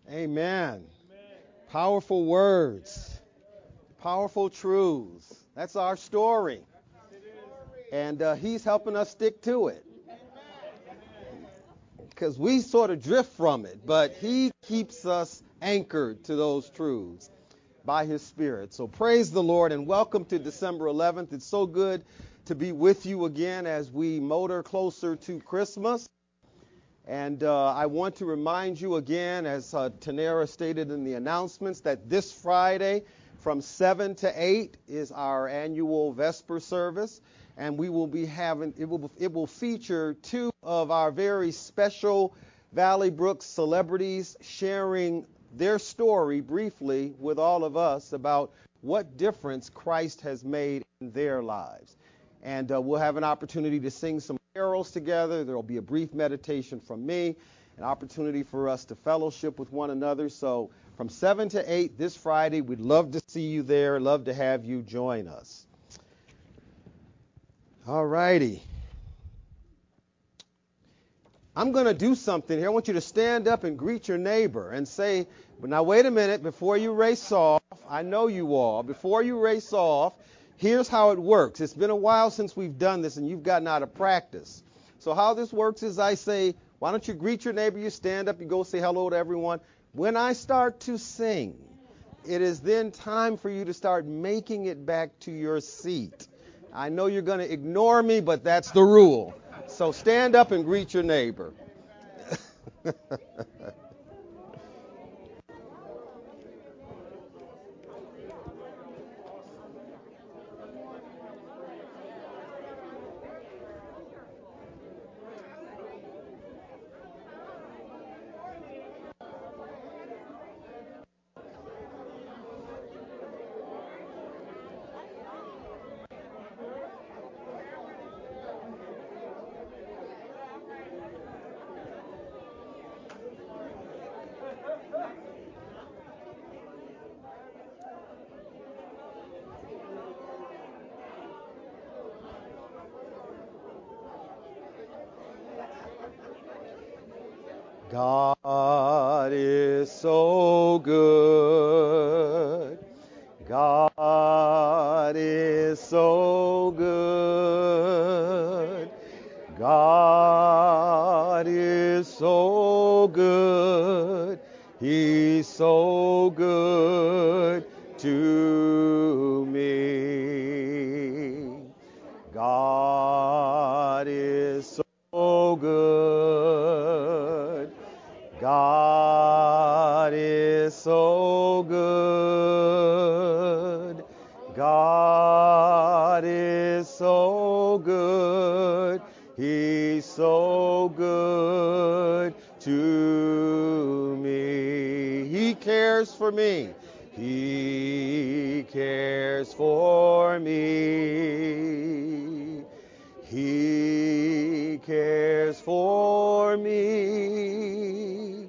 Amen. Powerful words, powerful truths. That's our story. And he's helping us stick to it because we sort of drift from it, but he keeps us anchored to those truths by his Spirit. So praise the Lord and welcome to December 11th. It's so good to be with you again as we motor closer to Christmas. And I want to remind you again, as Tanera stated in the announcements, that this Friday from 7 to 8 is our annual Vesper service. And we will be having, it will feature two of our very special Valley Brook celebrities sharing their story briefly with all of us about what difference Christ has made in their lives. And we'll have an opportunity to sing some carols together. There will be a brief meditation from me, an opportunity for us to fellowship with one another. So from 7 to 8 this Friday, we'd love to see you there, love to have you join us. All righty. I'm going to do something here. I want you to stand up and greet your neighbor and say, but now wait a minute, before you race off, I know you all, before you race off, here's how it works. It's been a while since we've done this and you've gotten out of practice. So how this works is I say, why don't you greet your neighbor, you stand up, you go say hello to everyone. When I start to sing, it is then time for you to start making it back to your seat. I know you're going to ignore me, but that's the rule. So stand up and greet your neighbor. God is so good. God is so good. God is so good. He's so good to me. God is so good. God is so good. God is so good. He's so good to me. He cares for me. He cares for me. He cares for me.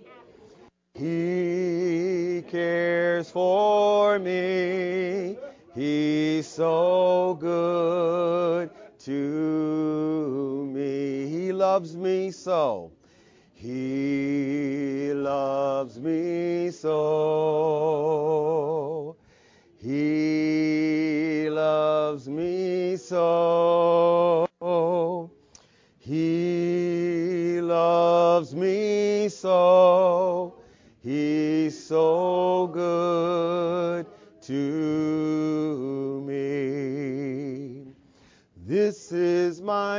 He cares for me. He's so good to me. He loves me so. He loves me so. He loves me so. He loves me so. He's so good to me. This is my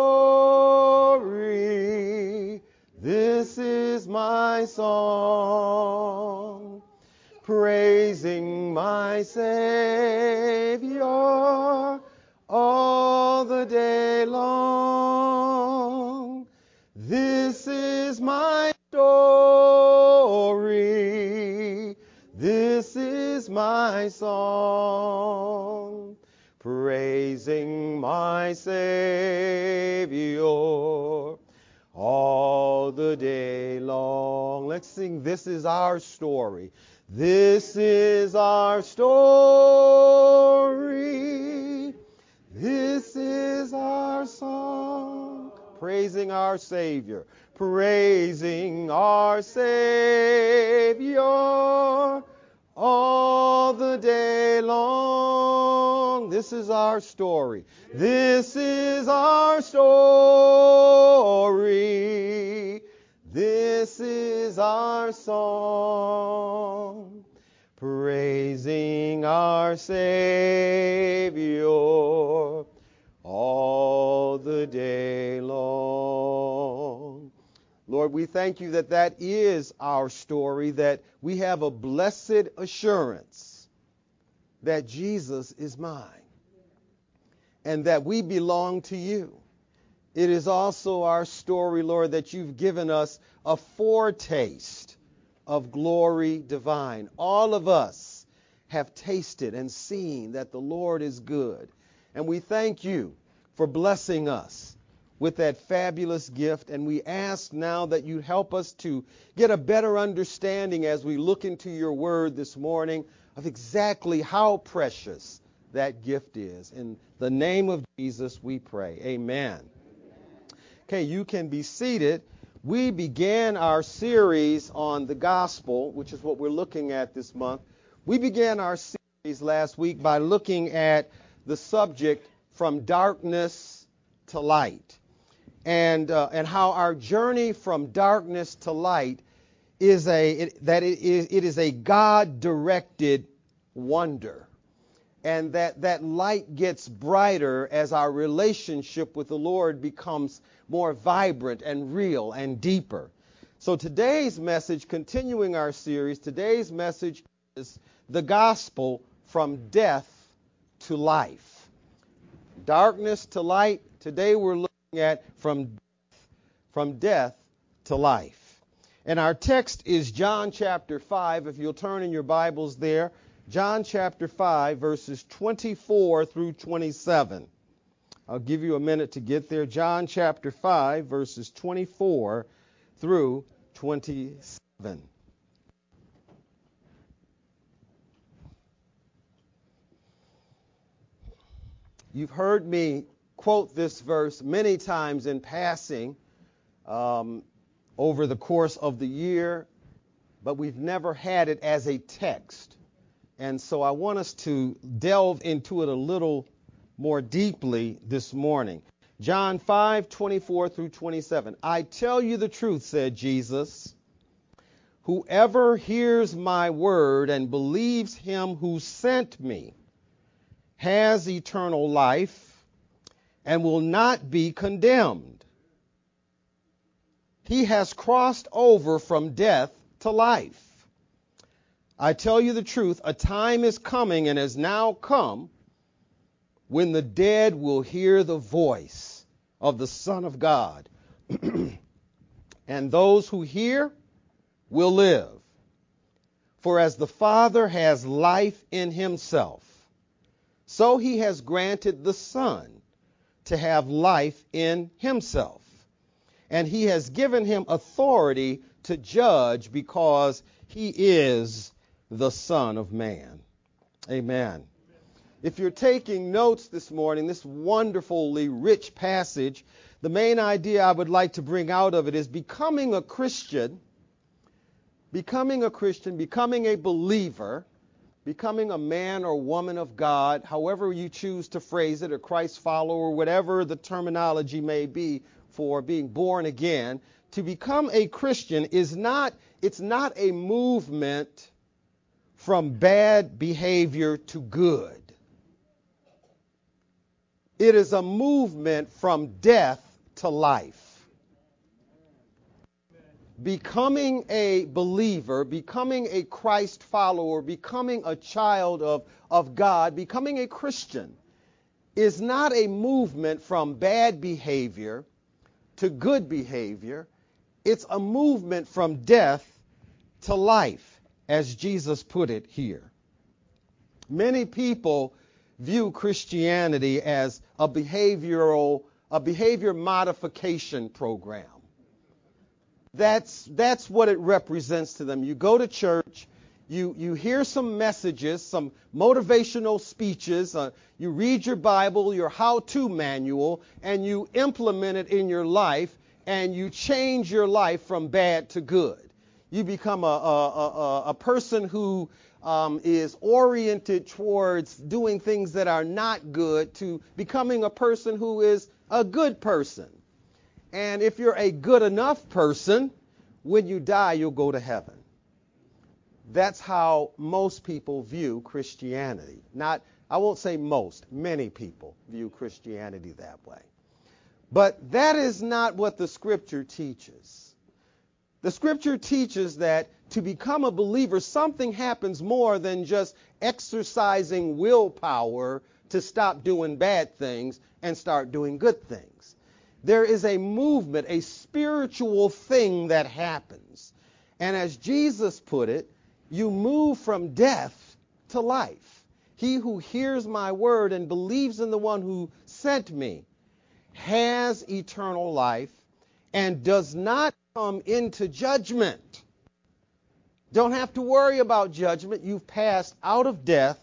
story. This is my song, praising my Savior all the day long. This is my story. This is my song, praising my Savior all the day long. Let's sing, this is our story. This is our story. This is our song, praising our Savior, praising our Savior all the day long. This is our story. This is our story. This is our song. Praising our Savior all the day long. Lord, we thank you that that is our story, that we have a blessed assurance that Jesus is mine and that we belong to you. It is also our story, Lord, that you've given us a foretaste of glory divine. All of us have tasted and seen that the Lord is good. And we thank you for blessing us with that fabulous gift. And we ask now that you help us to get a better understanding as we look into your word this morning of exactly how precious that gift is. In the name of Jesus we pray. Amen. Okay, you can be seated. We began our series on the gospel, which is what we're looking at this month. We began our series last week by looking at the subject from darkness to light, and how our journey from darkness to light is a God-directed wonder, and that light gets brighter as our relationship with the Lord becomes more vibrant and real and deeper. So today's message, continuing our series, today's message is the gospel from death to life. Darkness to light. Today we're looking at from death to life. And our text is John chapter 5. If you'll turn in your Bibles there, John chapter 5, verses 24 through 27. I'll give you a minute to get there. John chapter 5, verses 24 through 27. You've heard me quote this verse many times in passing over the course of the year, but we've never had it as a text. And so I want us to delve into it a little more deeply this morning. John 5:24 through 27. I tell you the truth, said Jesus. Whoever hears my word and believes him who sent me has eternal life and will not be condemned. He has crossed over from death to life. I tell you the truth, a time is coming and has now come when the dead will hear the voice of the Son of God. And those who hear will live. For as the Father has life in himself, so he has granted the Son to have life in himself. And he has given him authority to judge because he is the Son of Man. Amen. If you're taking notes this morning, this wonderfully rich passage, the main idea I would like to bring out of it is becoming a Christian, becoming a believer, becoming a man or woman of God, however you choose to phrase it, a Christ follower, whatever the terminology may be for being born again. To become a Christian it's not a movement from bad behavior to good. It is a movement from death to life. Becoming a believer, becoming a Christ follower, becoming a child of God, becoming a Christian is not a movement from bad behavior to good behavior. It's a movement from death to life, as Jesus put it here. Many people view Christianity as a behavior modification program. That's what it represents to them. You go to church, you hear some messages, some motivational speeches, you read your Bible, your how-to manual, and you implement it in your life, and you change your life from bad to good. You become a person who is oriented towards doing things that are not good to becoming a person who is a good person. And if you're a good enough person, when you die, you'll go to heaven. That's how most people view Christianity. I won't say most, many people view Christianity that way. But that is not what the Scripture teaches. The Scripture teaches that to become a believer, something happens more than just exercising willpower to stop doing bad things and start doing good things. There is a movement, a spiritual thing that happens. And as Jesus put it, you move from death to life. He who hears my word and believes in the one who sent me has eternal life and does not come into judgment. Don't have to worry about judgment. You've passed out of death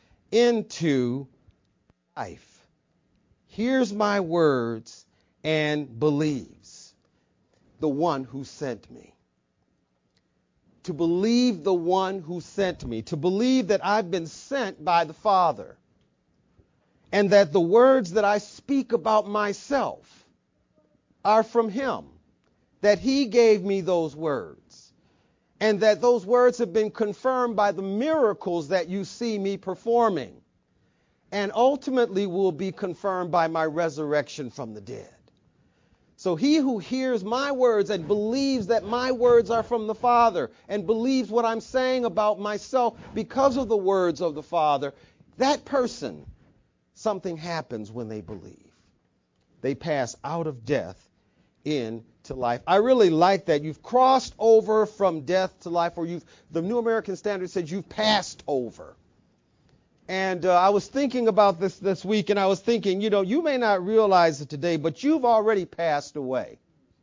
into life. Hears my words and believes the one who sent me. To believe the one who sent me. To believe that I've been sent by the Father. And that the words that I speak about myself are from him. That he gave me those words. And that those words have been confirmed by the miracles that you see me performing. And ultimately will be confirmed by my resurrection from the dead. So he who hears my words and believes that my words are from the Father and believes what I'm saying about myself because of the words of the Father, that person, something happens when they believe. They pass out of death into life. I really like that. You've crossed over from death to life, or the New American Standard says you've passed over. And I was thinking about this week, and I was thinking, you may not realize it today, but you've already passed away.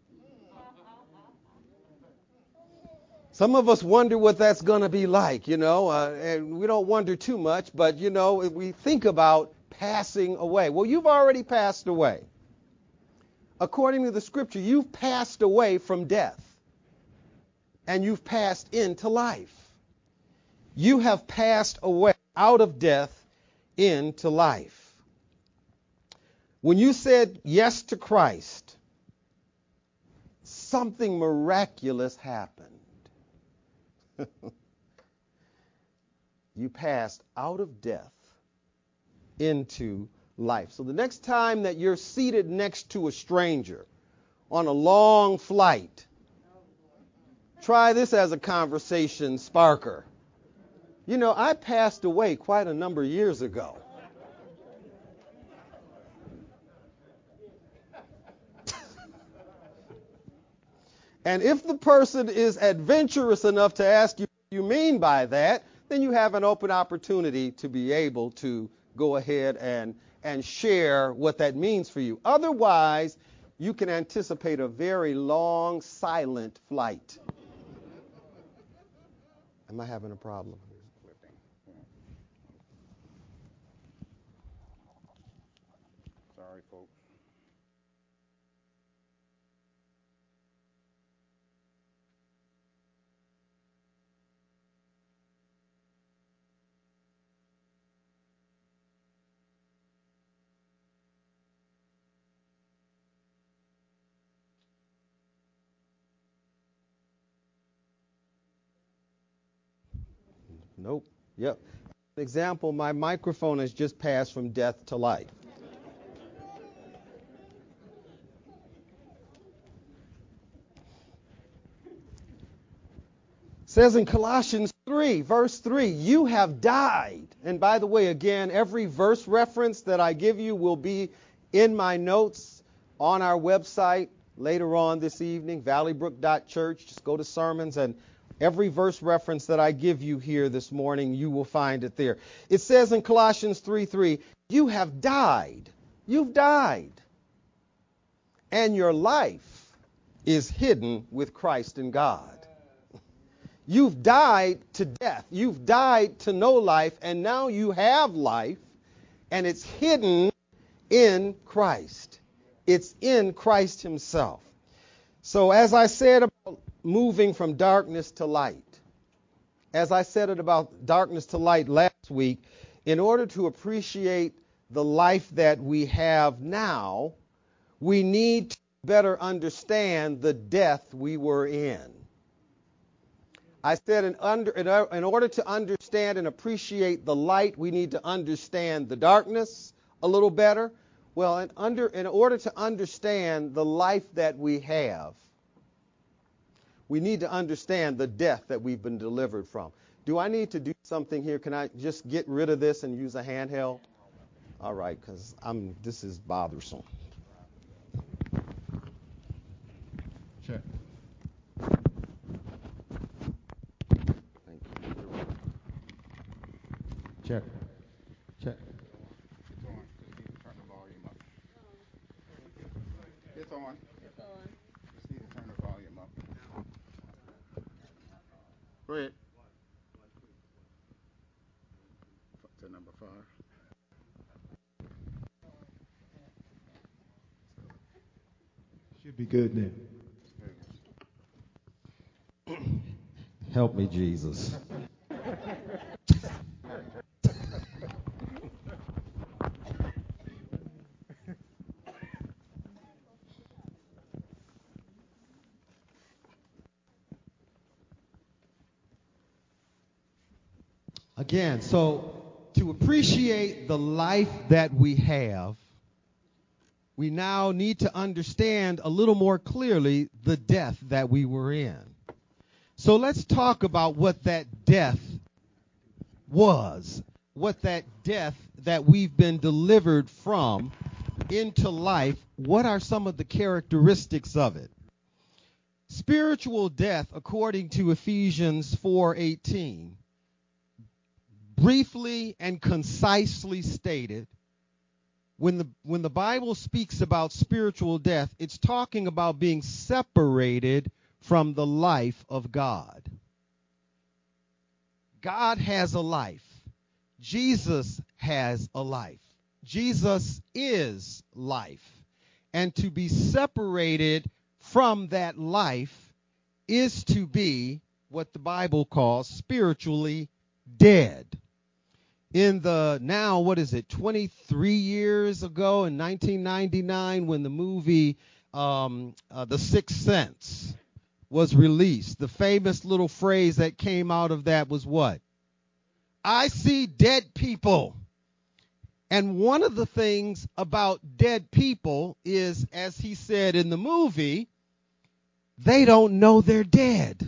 Some of us wonder what that's going to be like, and we don't wonder too much, but, we think about passing away. Well, you've already passed away. According to the Scripture, you've passed away from death, and you've passed into life. You have passed away out of death into life. When you said yes to Christ, something miraculous happened. You passed out of death into life. So the next time that you're seated next to a stranger on a long flight, try this as a conversation sparker. I passed away quite a number of years ago. And if the person is adventurous enough to ask you what you mean by that, then you have an open opportunity to be able to go ahead and share what that means for you. Otherwise, you can anticipate a very long, silent flight. Am I having a problem? Sorry, folks. Nope. Yep. For example, my microphone has just passed from death to life. It says in Colossians 3, verse 3, you have died. And by the way, again, every verse reference that I give you will be in my notes on our website later on this evening, valleybrook.church. Just go to sermons, and every verse reference that I give you here this morning, you will find it there. It says in Colossians 3:3, you have died. You've died. And your life is hidden with Christ in God. You've died to death. You've died to no life, and now you have life, and it's hidden in Christ. It's in Christ himself. So as I said about moving from darkness to light, as I said it about darkness to light last week, in order to appreciate the life that we have now, we need to better understand the death we were in. I said in order to understand and appreciate the light, we need to understand the darkness a little better. Well, in order to understand the life that we have, we need to understand the death that we've been delivered from. Do I need to do something here? Can I just get rid of this and use a handheld? All right, because this is bothersome. Check. Thank you. Check. Check. It's on. Just need to turn the volume up. It's on. It's on. Just need to turn the volume up. Go ahead. To number 5. Should be good now. Help me, Jesus. Again, so to appreciate the life that we have, we now need to understand a little more clearly the death that we were in. So let's talk about what that death was, what that death that we've been delivered from into life, what are some of the characteristics of it? Spiritual death, according to Ephesians 4:18, briefly and concisely stated, when the Bible speaks about spiritual death, it's talking about being separated from the life of God. God has a life. Jesus has a life. Jesus is life. And to be separated from that life is to be what the Bible calls spiritually dead. In the 23 years ago in 1999 when the movie The Sixth Sense was released, the famous little phrase that came out of that was what? I see dead people. And one of the things about dead people is, as he said in the movie, they don't know they're dead.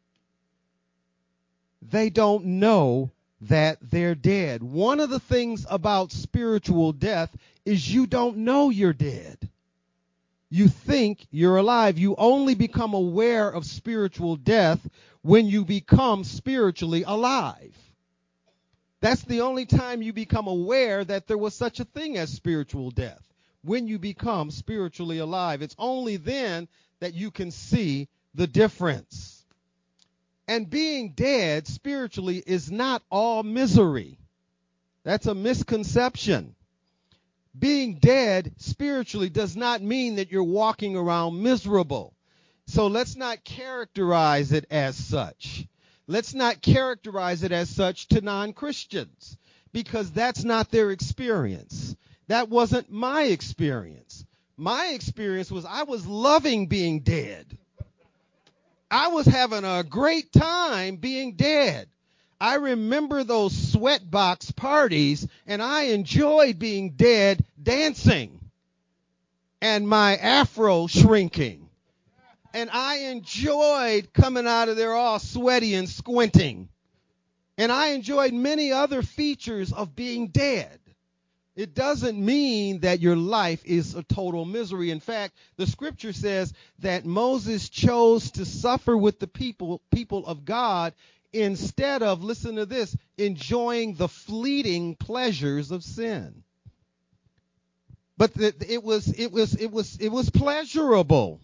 They don't know that they're dead. One of the things about spiritual death is you don't know you're dead. You think you're alive. You only become aware of spiritual death when you become spiritually alive. That's the only time you become aware that there was such a thing as spiritual death, when you become spiritually alive. It's only then that you can see the difference. And being dead spiritually is not all misery. That's a misconception. Being dead spiritually does not mean that you're walking around miserable. So let's not characterize it as such. Let's not characterize it as such to non-Christians, because that's not their experience. That wasn't my experience. My experience was I was loving being dead. I was having a great time being dead. I remember those sweatbox parties, and I enjoyed being dead dancing and my afro shrinking. And I enjoyed coming out of there all sweaty and squinting. And I enjoyed many other features of being dead. It doesn't mean that your life is a total misery. In fact, the scripture says that Moses chose to suffer with the people of God instead of, listen to this, enjoying the fleeting pleasures of sin. But it was pleasurable.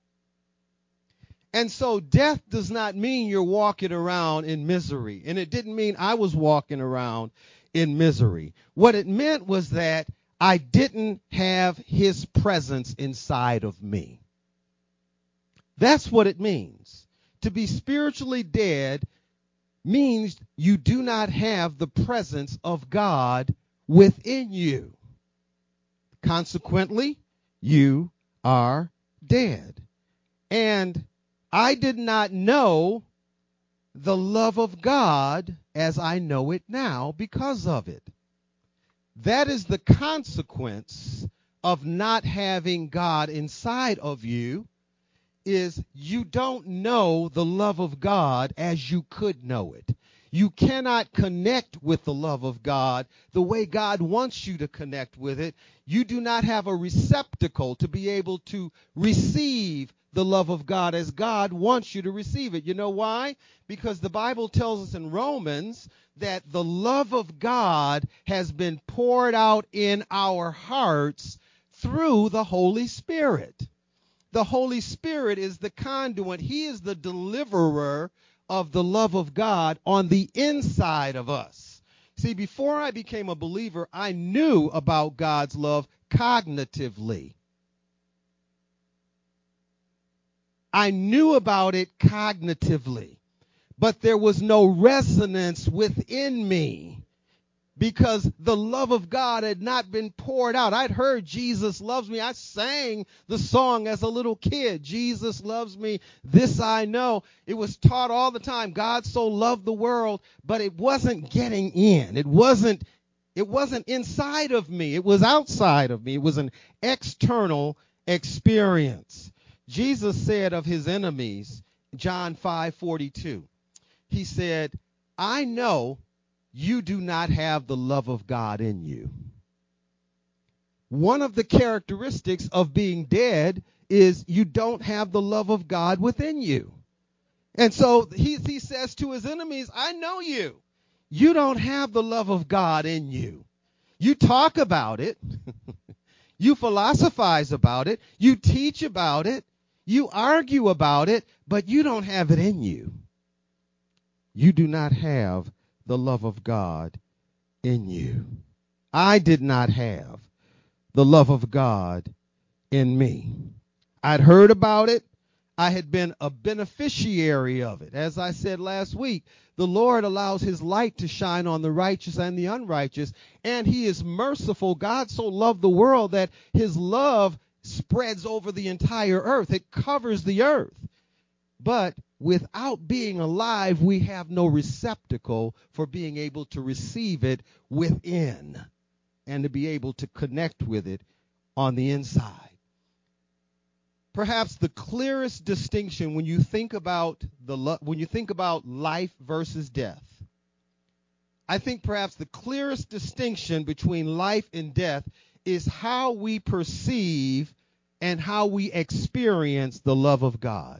And so death does not mean you're walking around in misery. And it didn't mean I was walking around in misery. What it meant was that I didn't have his presence inside of me. That's what it means. To be spiritually dead means you do not have the presence of God within you. Consequently, you are dead. And I did not know the love of God as I know it now because of it. That is the consequence of not having God inside of you, is you don't know the love of God as you could know it. You cannot connect with the love of God the way God wants you to connect with it. You do not have a receptacle to be able to receive the love of God as God wants you to receive it. You know why? Because the Bible tells us in Romans that the love of God has been poured out in our hearts through the Holy Spirit. The Holy Spirit is the conduit. He is the deliverer of the love of God on the inside of us. See, before I became a believer, I knew about God's love cognitively. I knew about it cognitively, but there was no resonance within me because the love of God had not been poured out. I'd heard Jesus loves me. I sang the song as a little kid. Jesus loves me. This I know. It was taught all the time. God so loved the world, but it wasn't getting in. It wasn't inside of me. It was outside of me. It was an external experience. Jesus said of his enemies, John 5:42, he said, I know you do not have the love of God in you. One of the characteristics of being dead is you don't have the love of God within you. And so he says to his enemies, I know you. You don't have the love of God in you. You talk about it. You philosophize about it. You teach about it. You argue about it, but you don't have it in you. You do not have the love of God in you. I did not have the love of God in me. I'd heard about it. I had been a beneficiary of it. As I said last week, the Lord allows his light to shine on the righteous and the unrighteous, and he is merciful. God so loved the world that his love spreads over the entire earth. It covers the earth. But without being alive, we have no receptacle for being able to receive it within and to be able to connect with it on the inside. Perhaps the clearest distinction when you think about life versus death, I think perhaps the clearest distinction between life and death is how we perceive and how we experience the love of God.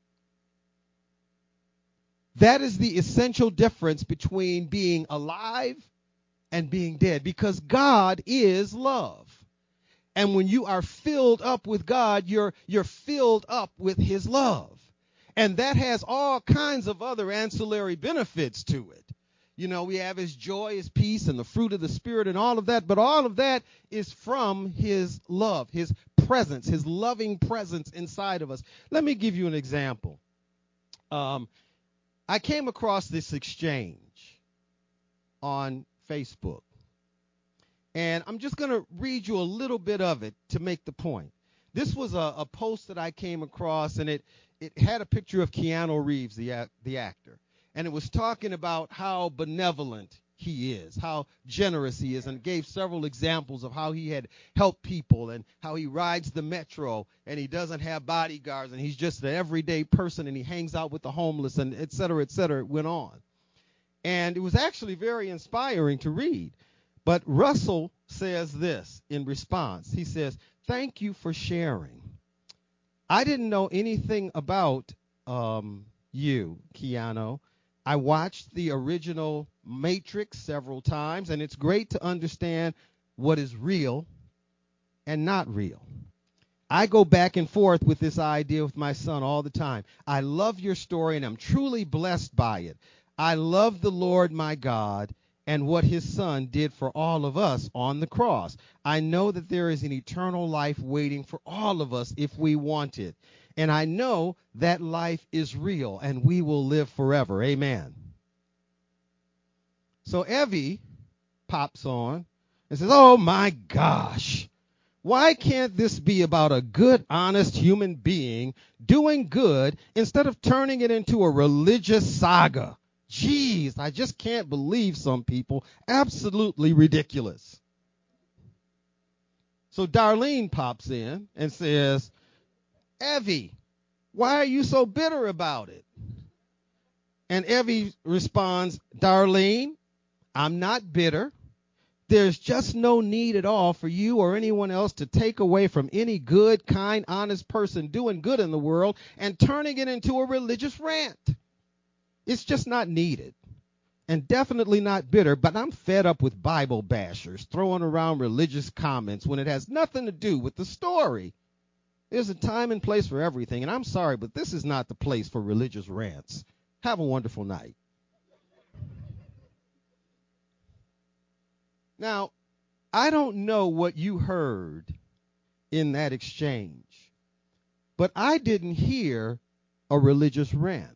That is the essential difference between being alive and being dead, because God is love. And when you are filled up with God, you're filled up with his love. And that has all kinds of other ancillary benefits to it. You know, we have his joy, his peace, and the fruit of the Spirit and all of that. But all of that is from his love, his presence, his loving presence inside of us. Let me give you an example. I came across this exchange on Facebook. And I'm just going to read you a little bit of it to make the point. This was a post that I came across, and it had a picture of Keanu Reeves, the actor. And it was talking about how benevolent he is, how generous he is, and gave several examples of how he had helped people and how he rides the metro and he doesn't have bodyguards and he's just an everyday person and he hangs out with the homeless and et cetera, it went on. And it was actually very inspiring to read. But Russell says this in response. He says, thank you for sharing. I didn't know anything about you, Keanu. I watched the original Matrix several times, and it's great to understand what is real and not real. I go back and forth with this idea with my son all the time. I love your story, and I'm truly blessed by it. I love the Lord my God and what his son did for all of us on the cross. I know that there is an eternal life waiting for all of us if we want it. And I know that life is real and we will live forever. Amen. So Evie pops on and says, oh my gosh, why can't this be about a good, honest human being doing good instead of turning it into a religious saga? Jeez, I just can't believe some people. Absolutely ridiculous. So Darlene pops in and says, Evie, why are you so bitter about it? And Evie responds, Darlene, I'm not bitter. There's just no need at all for you or anyone else to take away from any good, kind, honest person doing good in the world and turning it into a religious rant. It's just not needed. And definitely not bitter, but I'm fed up with Bible bashers throwing around religious comments when it has nothing to do with the story. There's a time and place for everything, and I'm sorry, but this is not the place for religious rants. Have a wonderful night. Now, I don't know what you heard in that exchange, but I didn't hear a religious rant.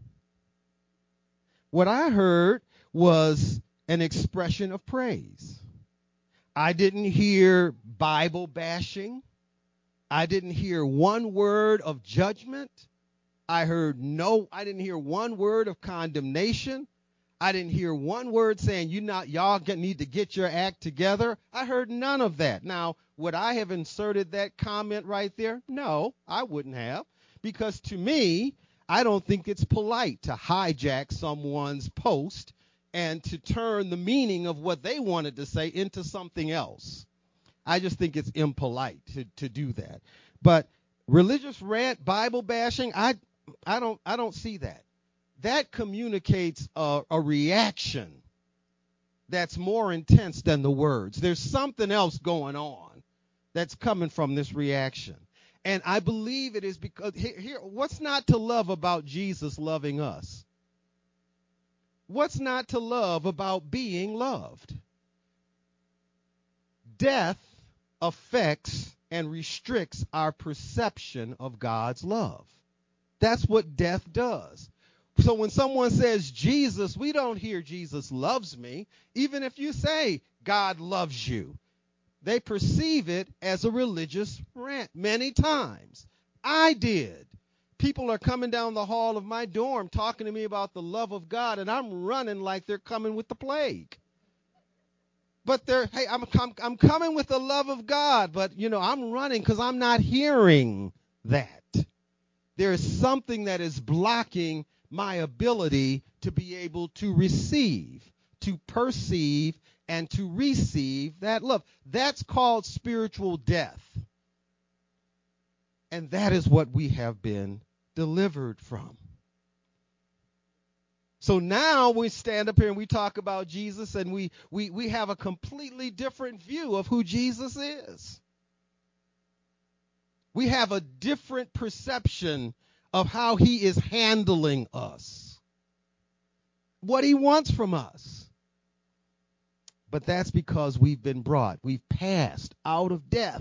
What I heard was an expression of praise. I didn't hear Bible bashing. I didn't hear one word of judgment. I didn't hear one word of condemnation. I didn't hear one word saying y'all need to get your act together. I heard none of that. Now, would I have inserted that comment right there? No, I wouldn't have, because to me, I don't think it's polite to hijack someone's post and to turn the meaning of what they wanted to say into something else. I just think it's impolite to do that. But religious rant, Bible bashing, I don't see that. That communicates a reaction that's more intense than the words. There's something else going on that's coming from this reaction. And I believe it is because, here, what's not to love about Jesus loving us? What's not to love about being loved? Death affects and restricts our perception of God's love. That's what death does. So when someone says Jesus, we don't hear Jesus loves me. Even if you say God loves you, they perceive it as a religious rant many times. I did. People are coming down the hall of my dorm talking to me about the love of God, and I'm running like they're coming with the plague. But I'm coming with the love of God, but I'm running because I'm not hearing that. There is something that is blocking my ability to be able to receive, to perceive, and to receive that love. That's called spiritual death. And that is what we have been delivered from. So now we stand up here and we talk about Jesus, and we have a completely different view of who Jesus is. We have a different perception of how he is handling us, what he wants from us. But that's because we've passed out of death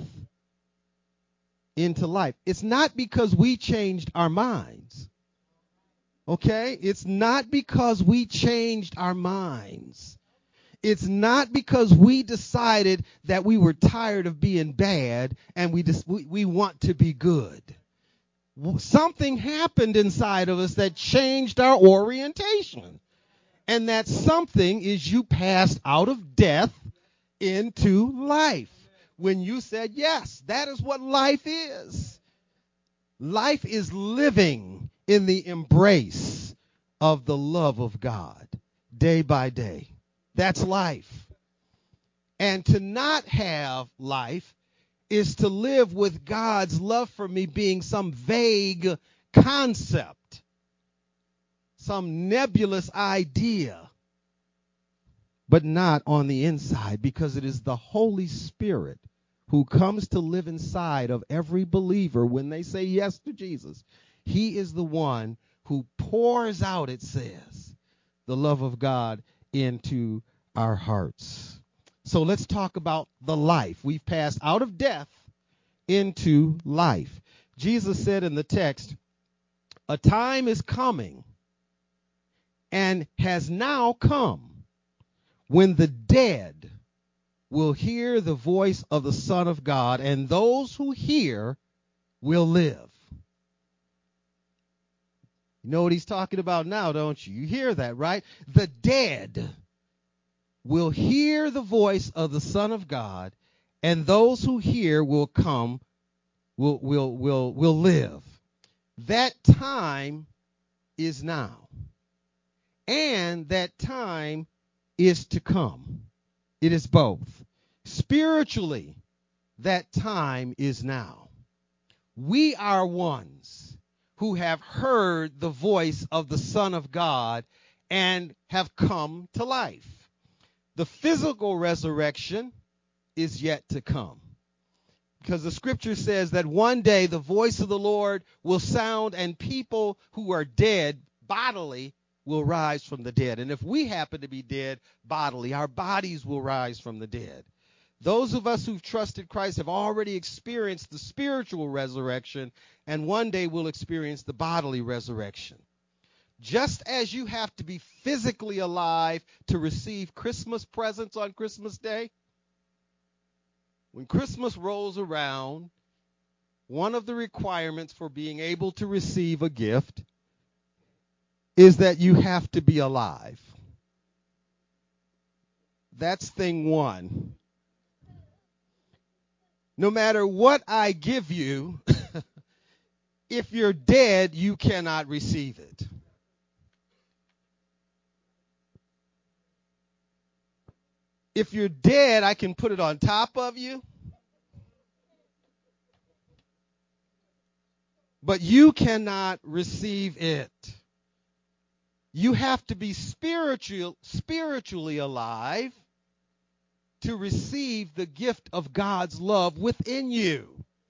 into life. It's not because we changed our minds. Okay? It's not because we changed our minds. It's not because we decided that we were tired of being bad and we want to be good. Something happened inside of us that changed our orientation. And that something is you passed out of death into life. When you said, yes, that is what life is. Life is living in the embrace of the love of God day by day. That's life. And to not have life is to live with God's love for me being some vague concept, some nebulous idea, but not on the inside, because it is the Holy Spirit who comes to live inside of every believer when they say yes to Jesus. He is the one who pours out, it says, the love of God into our hearts. So let's talk about the life. We've passed out of death into life. Jesus said in the text, a time is coming and has now come when the dead will hear the voice of the Son of God, and those who hear will live. You know what he's talking about now, don't you? You hear that, right? The dead will hear the voice of the Son of God, and those who hear will live. That time is now, and that time is to come. It is both. Spiritually, that time is now. We are ones who have heard the voice of the Son of God and have come to life. The physical resurrection is yet to come, because the scripture says that one day the voice of the Lord will sound and people who are dead bodily will rise from the dead. And if we happen to be dead bodily, our bodies will rise from the dead. Those of us who've trusted Christ have already experienced the spiritual resurrection, and one day we'll experience the bodily resurrection. Just as you have to be physically alive to receive Christmas presents on Christmas Day, when Christmas rolls around, one of the requirements for being able to receive a gift is that you have to be alive. That's thing one. No matter what I give you, if you're dead, you cannot receive it. If you're dead, I can put it on top of you, but you cannot receive it. You have to be spiritually alive to receive the gift of God's love within you.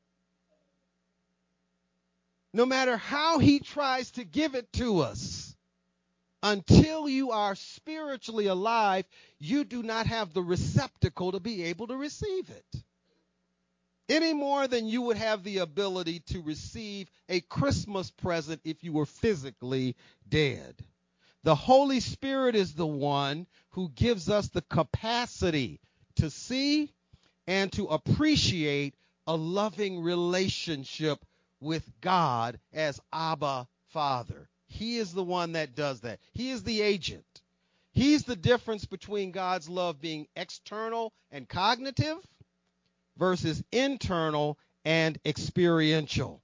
No matter how he tries to give it to us, until you are spiritually alive, you do not have the receptacle to be able to receive it. Any more than you would have the ability to receive a Christmas present if you were physically dead. The Holy Spirit is the one who gives us the capacity to see and to appreciate a loving relationship with God as Abba Father. He is the one that does that. He is the agent. He's the difference between God's love being external and cognitive versus internal and experiential.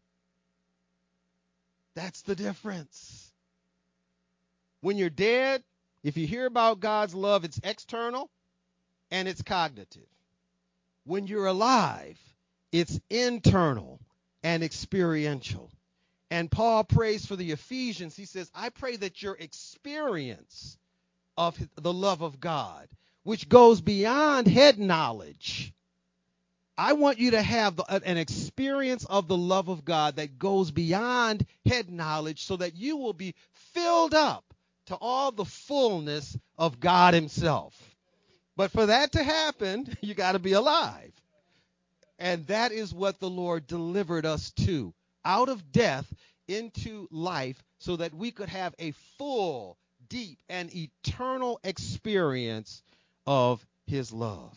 That's the difference. When you're dead, if you hear about God's love, it's external and it's cognitive. When you're alive, it's internal and experiential. And Paul prays for the Ephesians. He says, I pray that your experience of the love of God, which goes beyond head knowledge, I want you to have an experience of the love of God that goes beyond head knowledge, so that you will be filled up to all the fullness of God himself. But for that to happen, you got to be alive. And that is what the Lord delivered us to, out of death into life, so that we could have a full, deep, and eternal experience of his love.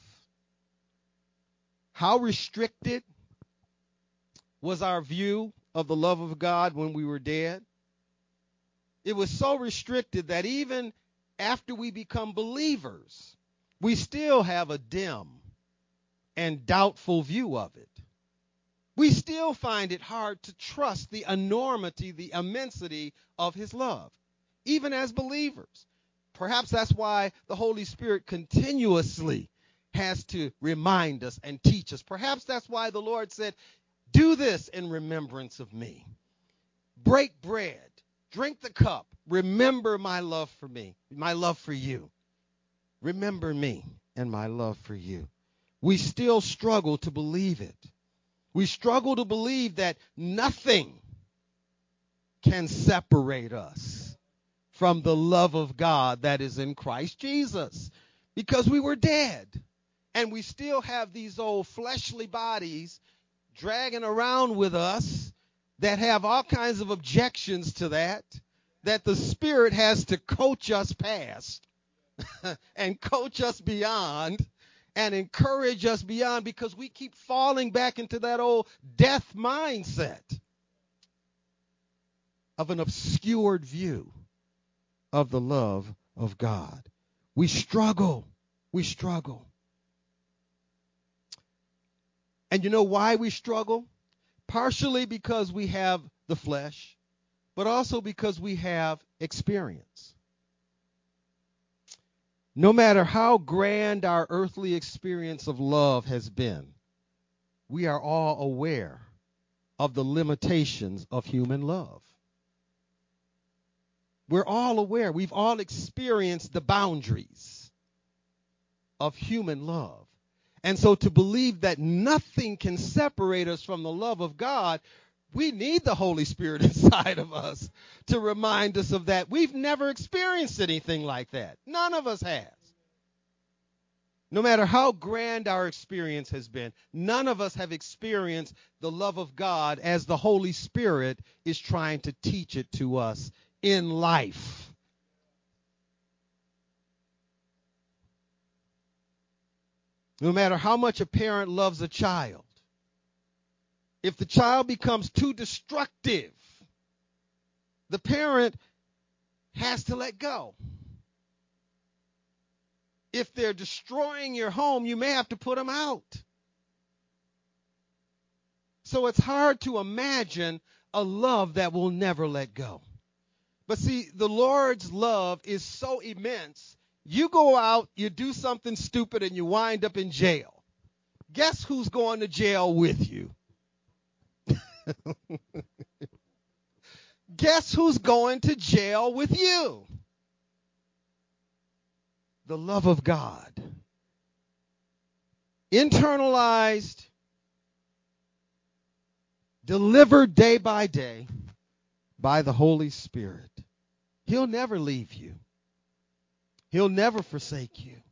How restricted was our view of the love of God when we were dead? It was so restricted that even after we become believers, we still have a dim and doubtful view of it. We still find it hard to trust the enormity, the immensity of his love, even as believers. Perhaps that's why the Holy Spirit continuously has to remind us and teach us. Perhaps that's why the Lord said, do this in remembrance of me. Break bread, drink the cup, remember my love for me, my love for you. Remember me and my love for you. We still struggle to believe it. We struggle to believe that nothing can separate us from the love of God that is in Christ Jesus, because we were dead. And we still have these old fleshly bodies dragging around with us that have all kinds of objections to that the Spirit has to coach us past and coach us beyond and encourage us beyond, because we keep falling back into that old death mindset of an obscured view of the love of God. We struggle. We struggle. And you know why we struggle? Partially because we have the flesh, but also because we have experience. No matter how grand our earthly experience of love has been, we are all aware of the limitations of human love. We're all aware. We've all experienced the boundaries of human love. And so to believe that nothing can separate us from the love of God, we need the Holy Spirit inside of us to remind us of that. We've never experienced anything like that. None of us has. No matter how grand our experience has been, none of us have experienced the love of God as the Holy Spirit is trying to teach it to us in life. No matter how much a parent loves a child, if the child becomes too destructive, the parent has to let go. If they're destroying your home, you may have to put them out. So it's hard to imagine a love that will never let go. But see, the Lord's love is so immense. You go out, you do something stupid, and you wind up in jail. Guess who's going to jail with you? Guess who's going to jail with you? The love of God. Internalized, delivered day by day by the Holy Spirit. He'll never leave you. He'll never forsake you.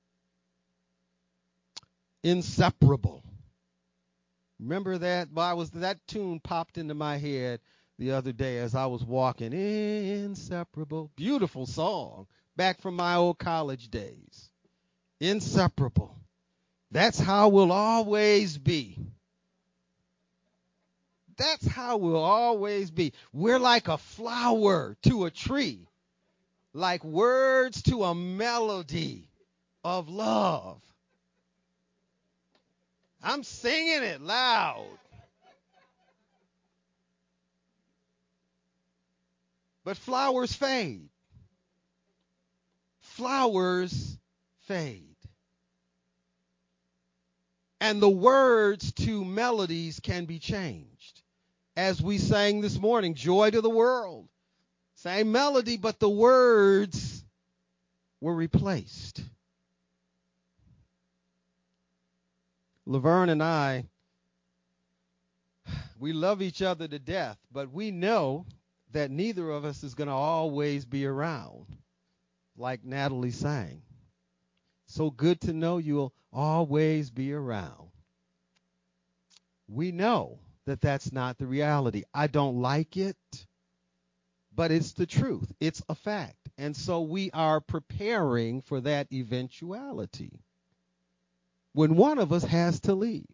Inseparable. Remember that? That tune popped into my head the other day as I was walking. Inseparable. Beautiful song. Back from my old college days. Inseparable. That's how we'll always be. That's how we'll always be. We're like a flower to a tree, like words to a melody of love. I'm singing it loud. But flowers fade. Flowers fade. And the words to melodies can be changed. As we sang this morning, Joy to the World. Same melody, but the words were replaced. Laverne and I, we love each other to death, but we know that neither of us is going to always be around, like Natalie sang. So good to know you'll always be around. We know that that's not the reality. I don't like it, but it's the truth. It's a fact. And so we are preparing for that eventuality when one of us has to leave.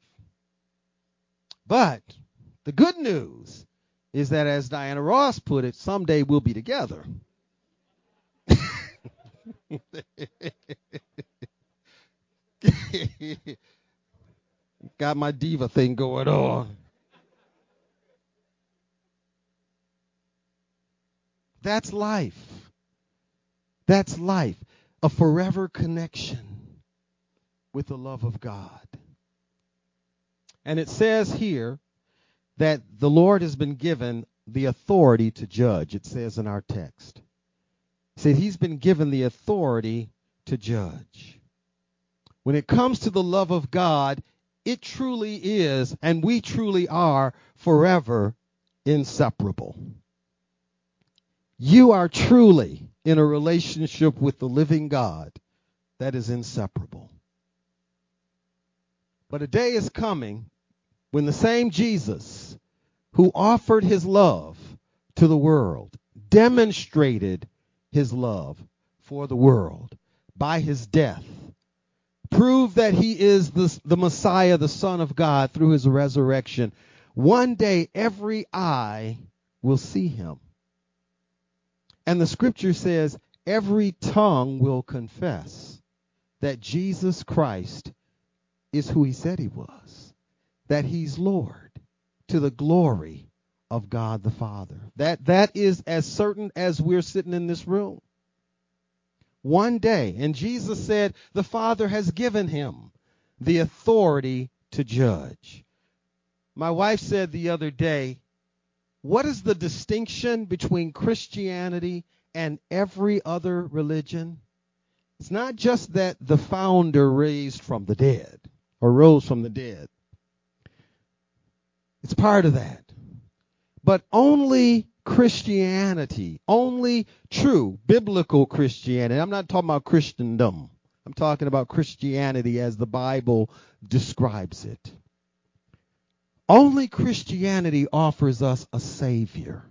But the good news is that, as Diana Ross put it, someday we'll be together. Got my diva thing going on. That's life. That's life. A forever connection with the love of God. And it says here that the Lord has been given the authority to judge. It says in our text. It said he's been given the authority to judge. When it comes to the love of God, it truly is, and we truly are, forever inseparable. You are truly in a relationship with the living God that is inseparable. But a day is coming when the same Jesus who offered his love to the world, demonstrated his love for the world by his death, proved that he is the Messiah, the Son of God, through his resurrection. One day every eye will see him. And the scripture says every tongue will confess that Jesus Christ is who he said he was, that he's Lord, to the glory of God the Father. That is as certain as we're sitting in this room. One day, and Jesus said the Father has given him the authority to judge. My wife said the other day, what is the distinction between Christianity and every other religion? It's not just that the founder rose from the dead. It's part of that. But only Christianity, only true biblical Christianity. I'm not talking about Christendom. I'm talking about Christianity as the Bible describes it. Only Christianity offers us a Savior.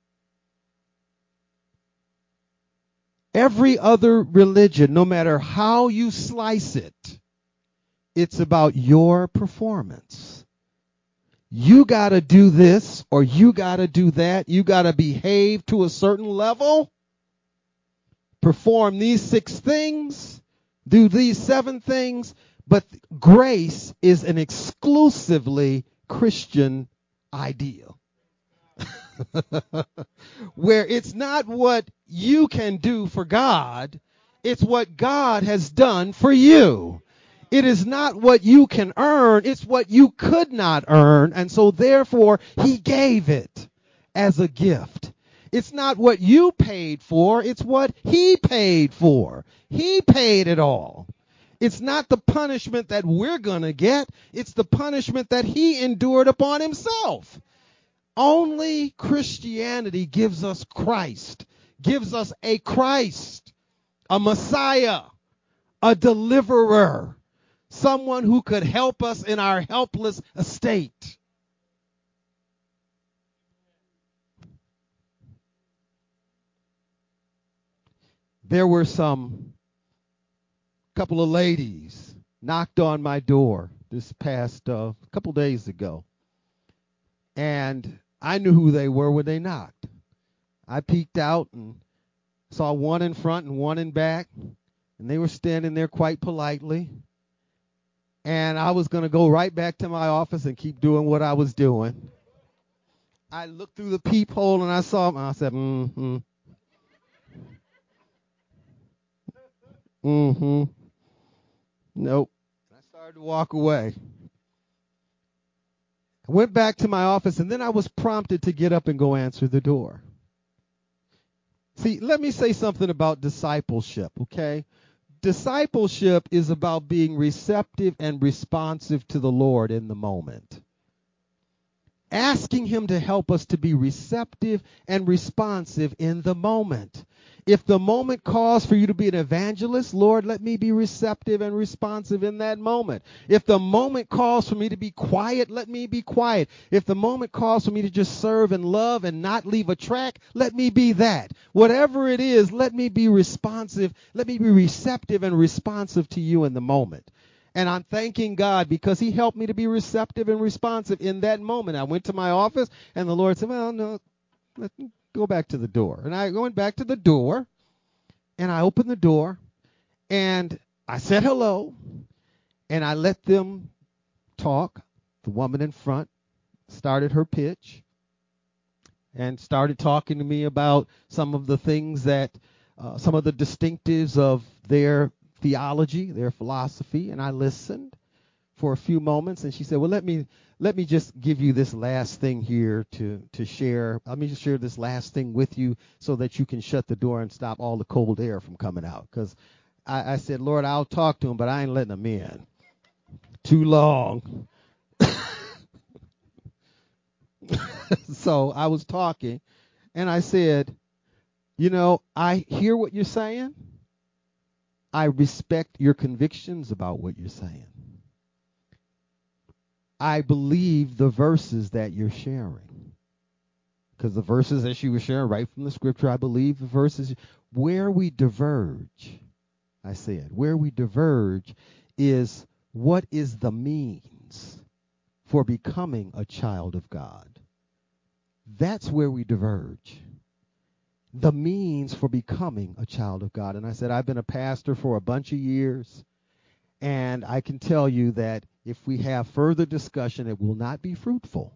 Every other religion, no matter how you slice it, it's about your performance. You got to do this or you got to do that. You got to behave to a certain level, perform these 6 things, do these 7 things. But grace is an exclusively Christian ideal. Where it's not what you can do for God, it's what God has done for you. It is not what you can earn, it's what you could not earn, and so therefore he gave it as a gift. It's not what you paid for, it's what he paid for. He paid it all. It's not the punishment that we're going to get, it's the punishment that he endured upon himself. Only Christianity gives us Christ, gives us a Christ, a Messiah, a deliverer, someone who could help us in our helpless estate. There were couple of ladies knocked on my door this past couple days ago. And I knew who they were when they knocked. I peeked out and saw one in front and one in back, and they were standing there quite politely. And I was going to go right back to my office and keep doing what I was doing. I looked through the peephole and I saw them, and I said, mm-hmm. Mm-hmm. Nope. I started to walk away. I went back to my office, and then I was prompted to get up and go answer the door. See, let me say something about discipleship, okay? Discipleship is about being receptive and responsive to the Lord in the moment. Asking him to help us to be receptive and responsive in the moment. If the moment calls for you to be an evangelist, Lord, let me be receptive and responsive in that moment. If the moment calls for me to be quiet, let me be quiet. If the moment calls for me to just serve and love and not leave a track, let me be that. Whatever it is, let me be responsive. Let me be receptive and responsive to you in the moment. And I'm thanking God because he helped me to be receptive and responsive in that moment. I went to my office, and the Lord said, well, no, let me go back to the door. And I went back to the door, and I opened the door, and I said hello, and I let them talk. The woman in front started her pitch and started talking to me about some of the things that, some of the distinctives of their theology, their philosophy, and I listened for a few moments, and she said, well, let me just give you this last thing here to share. Let me just share this last thing with you so that you can shut the door and stop all the cold air from coming out. Because I said, Lord, I'll talk to him, but I ain't letting him in. Too long. So I was talking, and I said, you know, I hear what you're saying. I respect your convictions about what you're saying. I believe the verses that you're sharing. because the verses that she was sharing right from the scripture, I believe the verses where we diverge, I said, where we diverge is what is the means for becoming a child of God. That's where we diverge. The means for becoming a child of God. And I said, I've been a pastor for a bunch of years, and I can tell you that if we have further discussion, it will not be fruitful.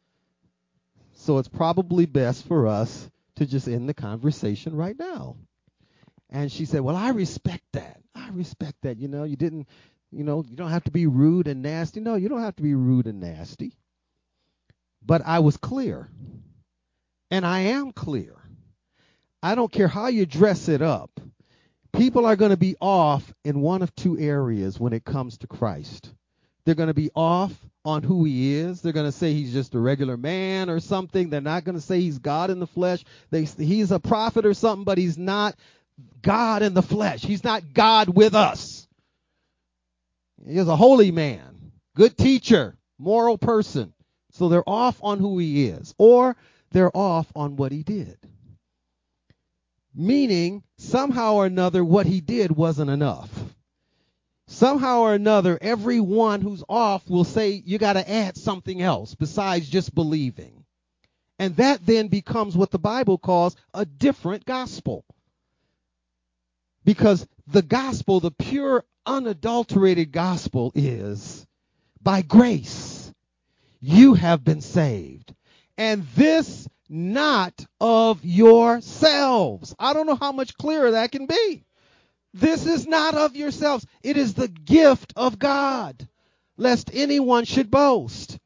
So it's probably best for us to just end the conversation right now. And she said, well, I respect that. I respect that. You don't have to be rude and nasty. No, you don't have to be rude and nasty. But I was clear. And I am clear. I don't care how you dress it up. People are going to be off in one of two areas when it comes to Christ. They're going to be off on who he is. They're going to say he's just a regular man or something. They're not going to say he's God in the flesh. He's a prophet or something, but he's not God in the flesh. He's not God with us. He's a holy man, good teacher, moral person. So they're off on who he is, or they're off on what he did. Meaning, somehow or another, what he did wasn't enough. Somehow or another, everyone who's off will say you got to add something else besides just believing. And that then becomes what the Bible calls a different gospel. Because the gospel, the pure, unadulterated gospel is by grace you have been saved. And this not of yourselves. I don't know how much clearer that can be. This is not of yourselves. It is the gift of God, lest anyone should boast.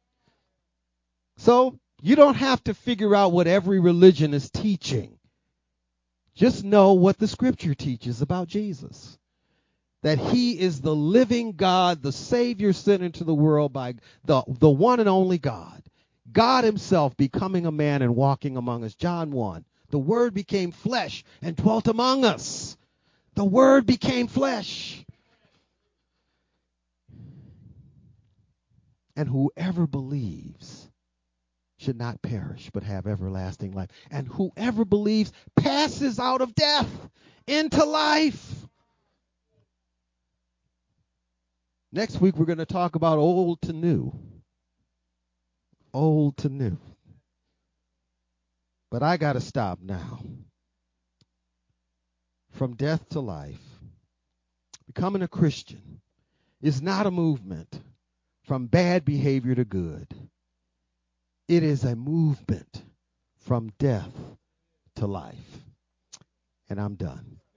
So you don't have to figure out what every religion is teaching. Just know what the scripture teaches about Jesus. That he is the living God, the Savior sent into the world by the one and only God. God himself becoming a man and walking among us. John 1. The Word became flesh and dwelt among us. The Word became flesh. And whoever believes should not perish but have everlasting life. And whoever believes passes out of death into life. Next week we're going to talk about old to new. Old to new. But I got to stop now. From death to life, becoming a Christian is not a movement from bad behavior to good. It is a movement from death to life. And I'm done.